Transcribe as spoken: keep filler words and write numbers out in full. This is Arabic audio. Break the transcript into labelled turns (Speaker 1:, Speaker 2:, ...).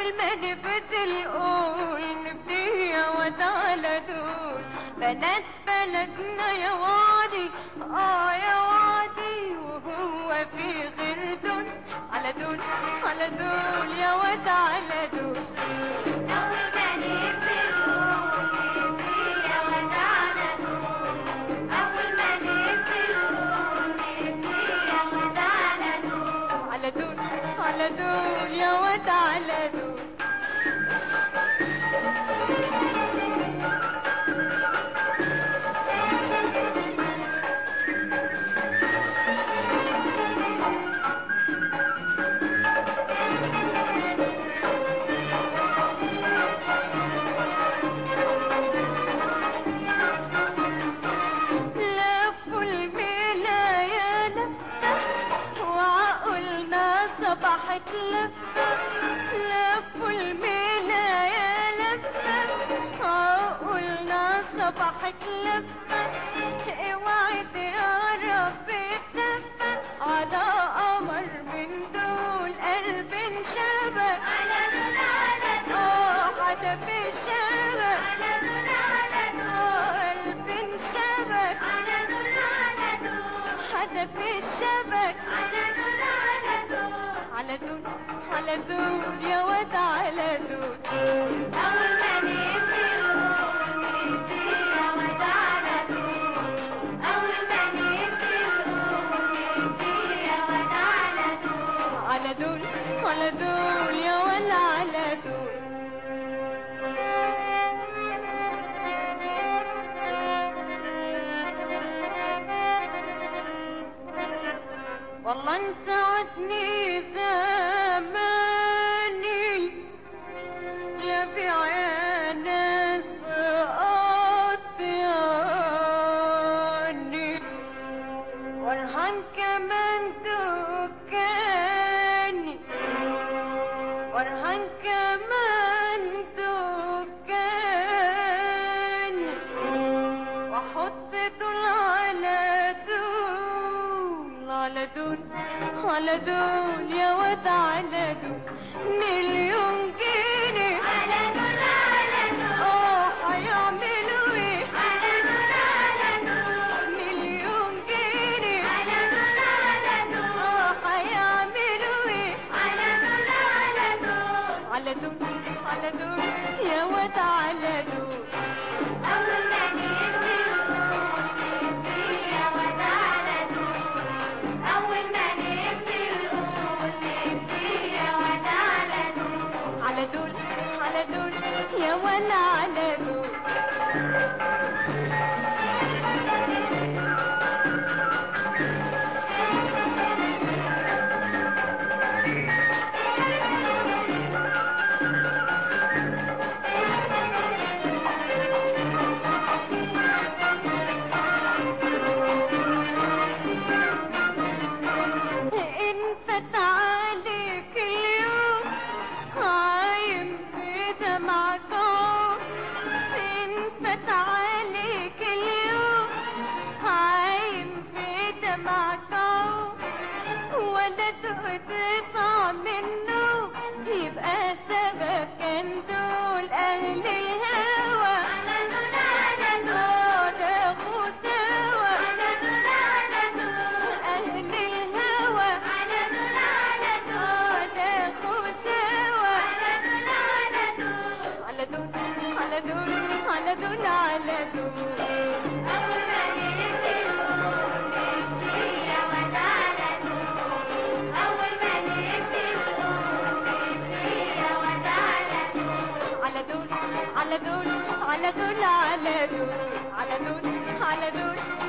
Speaker 1: ما نبذل قول نبدي يا واد على دول بنات بلدنا يا وادي اه يا وادي وهو في غير دول على دول على دول يا واد على دول على دول يا واد على دول لفوا الميلة يا لفة وعقولنا صبحت لفة لفوا الميلة يا لفة عقولنا صبحت لفة اوعي تقرب الدفة على قمر من دول قلب انشبك على دول على دول اه حدف الشبك على دول على دول قلب انشبك على دول على دول حدف الشبك على دول على دول على دول على دول يا واد على دول أول ما نبدي نقول نبدي يا واد على دول أول ما نبدي نقول نبدي يا واد على دول على دول على دول يا واد على دول والله انت عدني زماني لا في عيني سقط يعني ورهان كمان دكاني ورهان كمان دكاني واحط دول على دول على دول على دول يا واد على دول مليون جنيه على دول على دول اه هيعملوا ايه على دول على دول مليون جنيه على دول على دول اه هيعملوا ايه على دول على دول على دول على دول يا واد على دول أول ما نبدي نقول نبدي يا واد على دول أول ما نبدي نقول نبدي يا واد على دول على دول على دول يا واد على دول انفت عليك اليوم عايم في دمعك انفت عليك اليوم عايم في دمعك ولا تقطع منه يبقى سبب كان دول اهل الهوى على دول على دول تاخوا سوا على دول على دول اهل الهوى على دول على دول تاخوا سوا على دول على دول على دول على دول على دول على دول أول ما نبدي نقول نبدي يا واد على دول أول ما نبدي نقول نبدي يا واد على دول على دول على دول على دول على دول على دول على دول